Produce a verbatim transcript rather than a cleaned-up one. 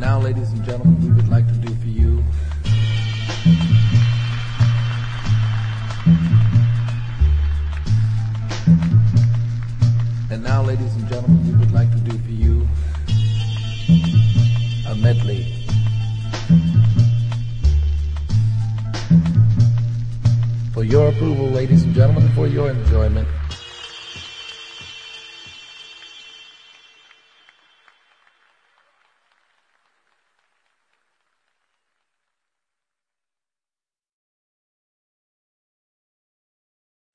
now, ladies and gentlemen, we would like to do for you And now, ladies and gentlemen, we would like to do for you a medley. For your approval, ladies and gentlemen, for your enjoyment.